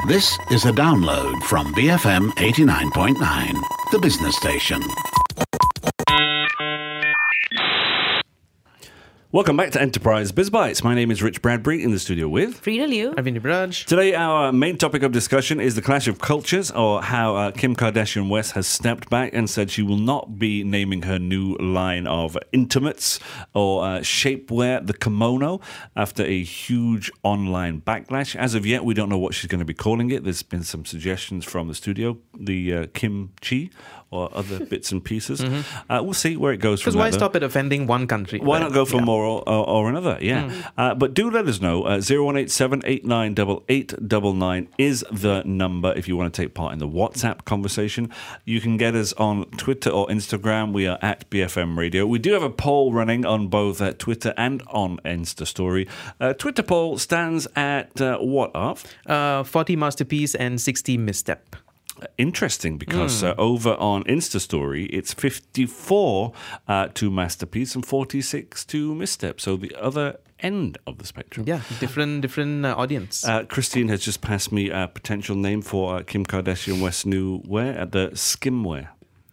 This is a download from BFM 89.9, the business station. Welcome back to Enterprise Biz Bites. My name is Rich Bradbury, in the studio with Frida Liu. Ravindra Braj. Today, our main topic of discussion is the clash of cultures, or how Kim Kardashian West has stepped back and said she will not be naming her new line of intimates or shapewear, the kimono, after a huge online backlash. As of yet, we don't know what she's going to be calling it. There's been some suggestions from the studio, the Kimchi, or other bits and pieces. We'll see where it goes from there. Because why stop at offending one country? Why not go for more or another? Yeah. But do let us know. 018-789-8899 is the number if you want to take part in the WhatsApp conversation. You can get us on Twitter or Instagram. We are at BFM Radio. We do have a poll running on both Twitter and on Insta Story. Twitter poll stands at what, Arf? 40 masterpiece and 60 misstep. Interesting, because over on Insta Story, it's 54 to masterpiece and 46 to misstep. So the other end of the spectrum. Yeah, different audience. Christine has just passed me a potential name for Kim Kardashian West's new wear at the skimwear.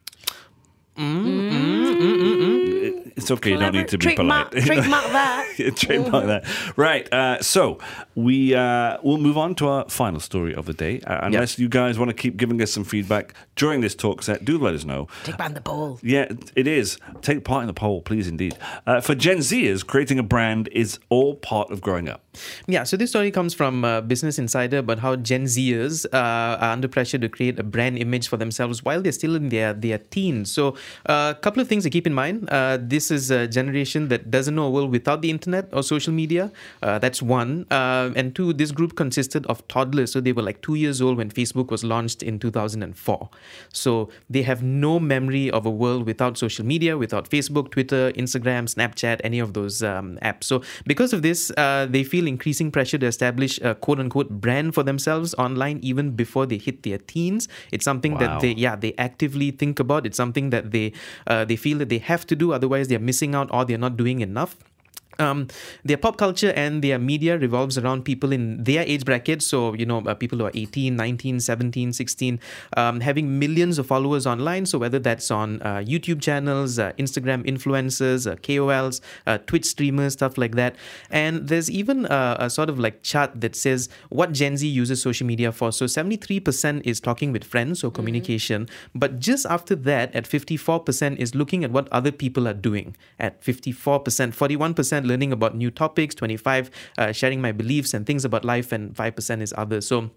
It's okay, you don't need to be polite. Trademark that. Trademark that. Right, so we'll move on to our final story of the day. Unless you guys want to keep giving us some feedback during this talk set, do let us know. Take part in the poll. Yeah, it is. Take part in the poll, please, indeed. For Gen Zers, creating a brand is all part of growing up. Yeah, so this story comes from Business Insider about how Gen Zers are under pressure to create a brand image for themselves while they're still in their teens. So a couple of things to keep in mind. This is a generation that doesn't know a world without the internet or social media. That's one. And two, this group consisted of toddlers. So they were like 2 years old when Facebook was launched in 2004. So they have no memory of a world without social media, without Facebook, Twitter, Instagram, Snapchat, any of those apps. So because of this, they feel increasing pressure to establish a quote-unquote brand for themselves online even before they hit their teens. It's something that they actively think about. It's something that they feel that they have to do, otherwise they're missing out or they're not doing enough. Their pop culture and their media revolves around people in their age bracket. So, people who are 18, 19, 17, 16, having millions of followers online. So whether that's on YouTube channels, Instagram influencers, KOLs, Twitch streamers, stuff like that. And there's even a sort of like chart that says what Gen Z uses social media for. So 73% is talking with friends or communication. But just after that, at 54% is looking at what other people are doing. At 54%, 41% learning about new topics, 25% sharing my beliefs and things about life, and 5% is others. So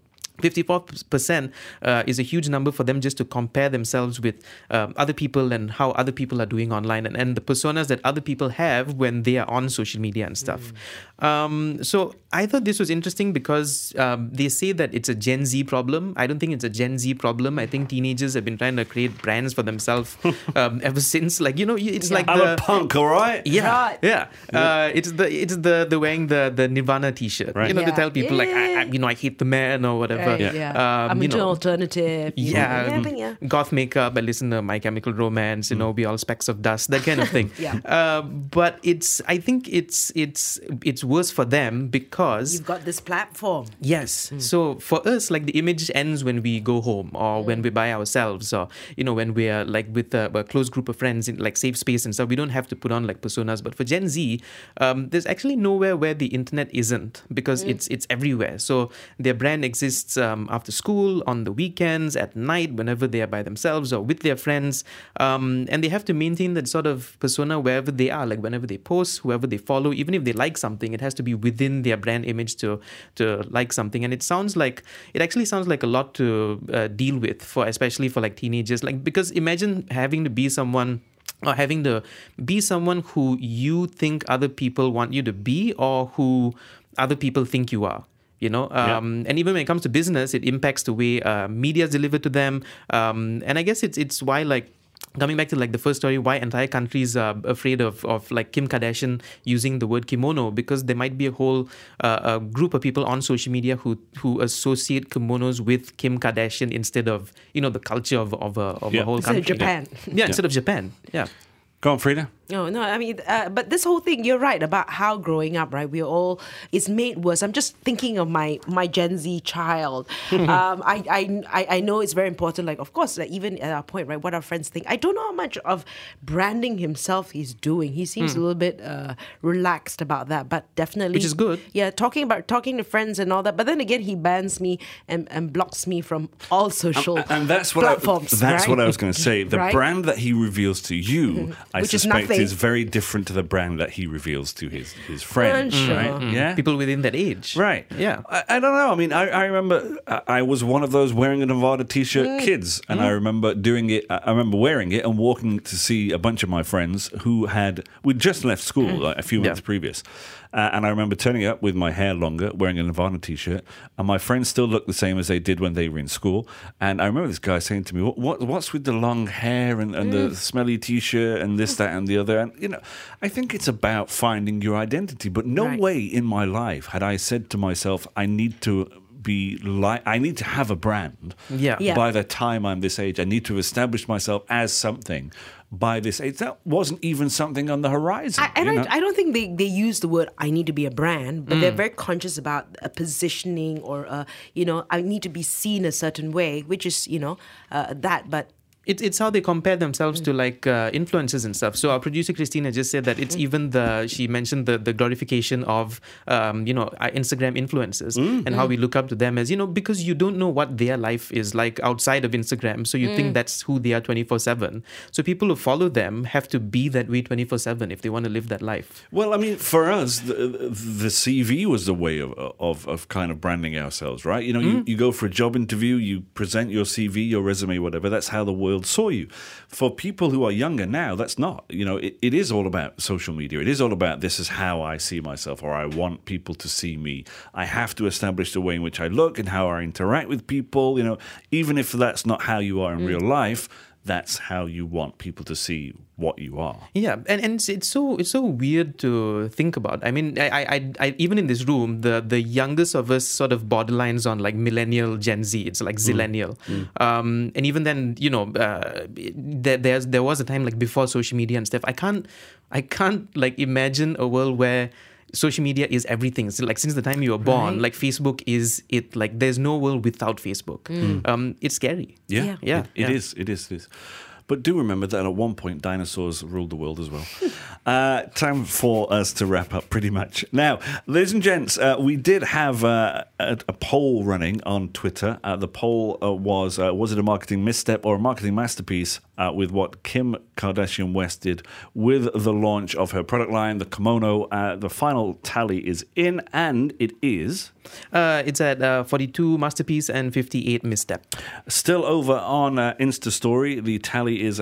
54% is a huge number for them just to compare themselves with other people and how other people are doing online and the personas that other people have when they are on social media and stuff. So I thought this was interesting because they say that it's a Gen Z problem. I don't think it's a Gen Z problem. I think teenagers have been trying to create brands for themselves ever sinch. Like, it's like I'm a punk, all right? Yeah, yeah. It's the wearing the Nirvana t-shirt. Right. To tell people I hate the man or whatever. I'm into alternative. Goth makeup. I listen to My Chemical Romance. Be all specks of dust. That kind of thing. But I think it's worse for them because you've got this platform. Yes. So for us, like the image ends when we go home or when we're by ourselves, or when we are like with a close group of friends in like safe space and stuff. We don't have to put on like personas. But for Gen Z, there's actually nowhere where the internet isn't because it's everywhere. So their brand exists after school, on the weekends, at night, whenever they are by themselves or with their friends. And they have to maintain that sort of persona wherever they are, like whenever they post, whoever they follow, even if they like something, it has to be within their brand image to like something. And it actually sounds like a lot to deal with, especially for like teenagers. Like, because imagine having to be someone who you think other people want you to be or who other people think you are. And even when it comes to business, it impacts the way media is delivered to them. And I guess it's why, like, coming back to like the first story, why entire countries are afraid of like Kim Kardashian using the word kimono, because there might be a whole group of people on social media who associate kimonos with Kim Kardashian instead of the culture of a whole country. Instead of Japan. Instead of Japan. Yeah. Go on, Frida. No, I mean, but this whole thing, you're right about how growing up, right? It's made worse. I'm just thinking of my Gen Z child. I know it's very important. Like, of course, like, even at our point, right? What our friends think. I don't know how much of branding himself he's doing. He seems a little bit relaxed about that, but definitely, which is good. Yeah, talking to friends and all that. But then again, he bans me and blocks me from all social and that's what platforms. That's right? what I was going to say. The Right? brand that he reveals to you, I Which is suspect, nothing. is very different to the brand that he reveals to his friends. Sure. Right? Yeah. People within that age. Right. Yeah. I don't know. I mean, I remember I was one of those wearing a Nevada t-shirt kids. And I remember doing it. I remember wearing it and walking to see a bunch of my friends we'd just left school like a few months previous. And I remember turning up with my hair longer, wearing a Nirvana t-shirt, and my friends still looked the same as they did when they were in school. And I remember this guy saying to me, what's with the long hair and the smelly t-shirt and this, that, and the other? And, I think it's about finding your identity. But no way in my life had I said to myself, I need to have a brand. Yeah. By the time I'm this age, I need to establish myself as something. By this age, that wasn't even something on the horizon. I don't think they use the word "I need to be a brand," but they're very conscious about a positioning or I need to be seen a certain way, which is that. But It's how they compare themselves to like influencers and stuff. So our producer Christina just said that it's even she mentioned the glorification of Instagram influencers and how we look up to them as because you don't know what their life is like outside of Instagram, so you think that's who they are 24/7. So people who follow them have to be that way 24/7 if they want to live that life. Well, I mean, for us, the CV was the way of kind of branding ourselves, right? You go for a job interview, you present your CV, your resume, whatever. That's how the world saw you. For people who are younger now, that's not. It is all about social media. It is all about this is how I see myself, or I want people to see me. I have to establish the way in which I look and how I interact with people. Even if that's not how you are in real life, that's how you want people to see what you are. Yeah, and it's so weird to think about. I mean, I even in this room, the youngest of us sort of borderlines on like millennial, Gen Z. It's like zillennial, and even then, there was a time like before social media and stuff. I can't like imagine a world where social media is everything. So like since the time you were born, like Facebook is it. Like there's no world without Facebook. It's scary. Yeah. It is. But do remember that at one point dinosaurs ruled the world as well. Time for us to wrap up pretty much. Now, ladies and gents, we did have a poll running on Twitter. The poll was it a marketing misstep or a marketing masterpiece with what Kim Kardashian West did with the launch of her product line, the kimono. The final tally is in, and it is... It's at 42 masterpiece and 58 misstep. Still over on Insta Story, the tally is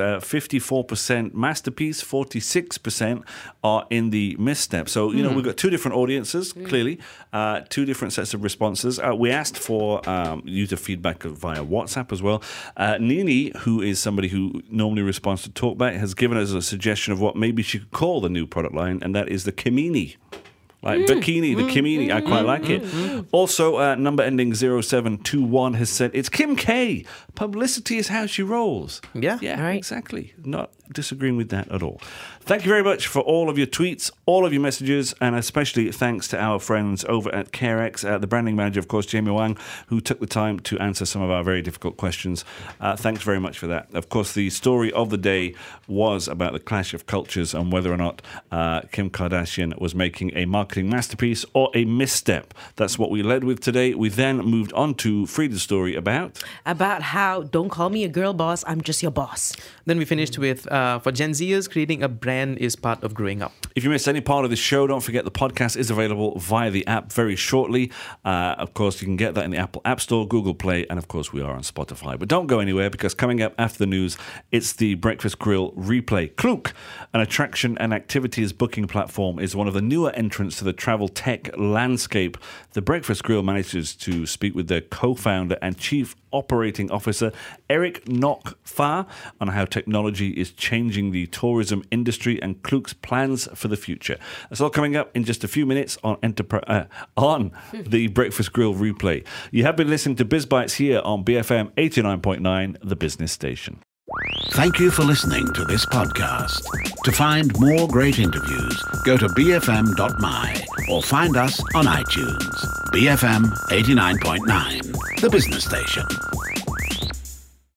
54% masterpiece, 46% are in the misstep. So, we've got two different audiences, clearly, two different sets of responses. We asked for user feedback via WhatsApp as well. Nini, who is somebody who normally responds to Talkback, has given us a suggestion of what maybe she could call the new product line, and that is the Kimini. Like bikini, the Kimini, I quite like it. Also, number ending 0721 has said, it's Kim K. Publicity is how she rolls. Yeah, right. Exactly. Not disagreeing with that at all. Thank you very much for all of your tweets, all of your messages, and especially thanks to our friends over at CareX, the branding manager, of course, Jamie Wang, who took the time to answer some of our very difficult questions. Thanks very much for that. Of course, the story of the day was about the clash of cultures and whether or not Kim Kardashian was making a marketing masterpiece or a misstep. That's what we led with today. We then moved on to Frida's story about how don't call me a girl boss, I'm just your boss. Then we finished with for Gen Zers, creating a brand is part of growing up. If you missed any part of this show, don't forget the podcast is available via the app very shortly. Of course, you can get that in the Apple App Store, Google Play, and of course we are on Spotify. But don't go anywhere, because coming up after the news, it's the Breakfast Grill replay. Klook, an attraction and activities booking platform, is one of the newer entrants to the travel tech landscape. The Breakfast Grill manages to speak with their co-founder and chief operating officer, Eric Nok-Fa, on how technology is changing the tourism industry and Klook's plans for the future. That's all coming up in just a few minutes on the Breakfast Grill replay. You have been listening to Biz Bites here on BFM 89.9, the business station. Thank you for listening to this podcast. To find more great interviews, go to bfm.my or find us on iTunes. BFM 89.9, the business station.